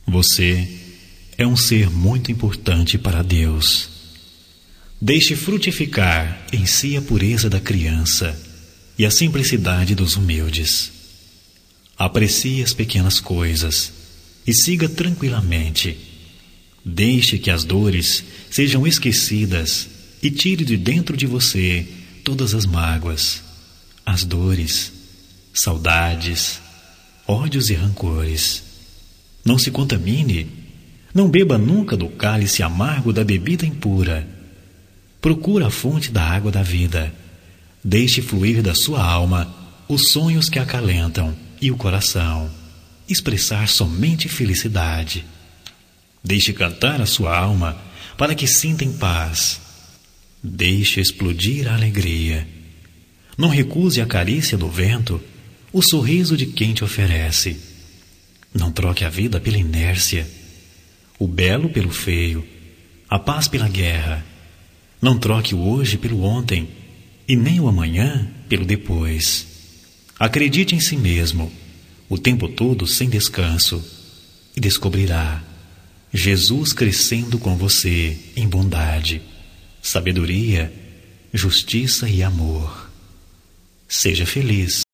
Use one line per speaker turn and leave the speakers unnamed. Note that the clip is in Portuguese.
Você é um ser muito importante para Deus. Deixe frutificar em si a pureza da criança e a simplicidade dos humildes. Aprecie as pequenas coisas e siga tranquilamente. Deixe que as dores sejam esquecidas e tire de dentro de você todas as mágoas, as dores, saudades, ódios e rancores. Não se contamine, não beba nunca do cálice amargo da bebida impura. Procura a fonte da água da vida. Deixe fluir da sua alma os sonhos que acalentam e o coração, expressar somente felicidade. Deixe cantar a sua alma para que sinta em paz. Deixe explodir a alegria. Não recuse a carícia do vento, o sorriso de quem te oferece. Não troque a vida pela inércia, o belo pelo feio, a paz pela guerra. Não troque o hoje pelo ontem e nem o amanhã pelo depois. Acredite em si mesmo, o tempo todo sem descanso, e descobrirá Jesus crescendo com você em bondade, sabedoria, justiça e amor. Seja feliz.